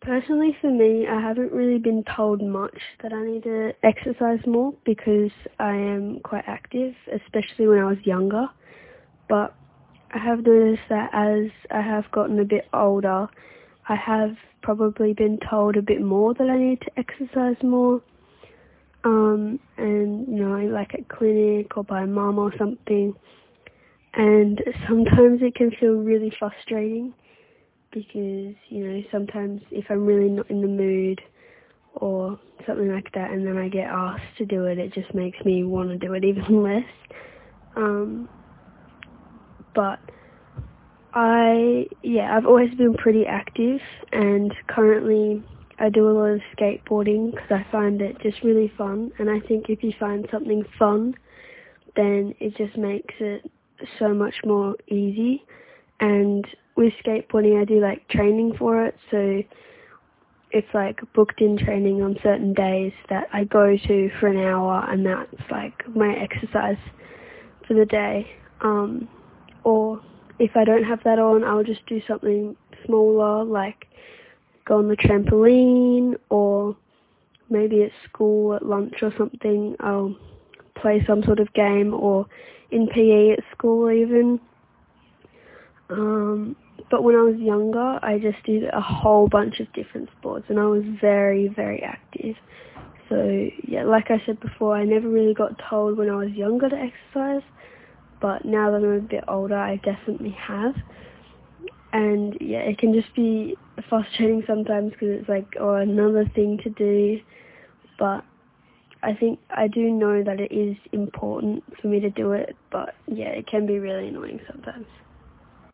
Personally for me, I haven't really been told much that I need to exercise more because I am quite active, especially when I was younger. But I have noticed that as I have gotten a bit older, I have probably been told a bit more that I need to exercise more. And, like at clinic or by mum or something. And sometimes it can feel really frustrating because, sometimes if I'm really not in the mood or something like that and then I get asked to do it, it just makes me want to do it even less. But I've always been pretty active, and currently I do a lot of skateboarding because I find it just really fun, and I think if you find something fun, then it just makes it so much more easy. And with skateboarding, I do like training for it, so it's like booked in training on certain days that I go to for an hour, and that's like my exercise for the day. Or if I don't have that on, I'll just do something smaller, like go on the trampoline, or maybe at school at lunch or something, I'll play some sort of game, or in PE at school even. But when I was younger, I just did a whole bunch of different sports, and I was very, very active. So, yeah, like I said before, I never really got told when I was younger to exercise, but now that I'm a bit older, I definitely have. And, yeah, it can just be frustrating sometimes because it's like, another thing to do. But I think I do know that it is important for me to do it, but, yeah, it can be really annoying sometimes.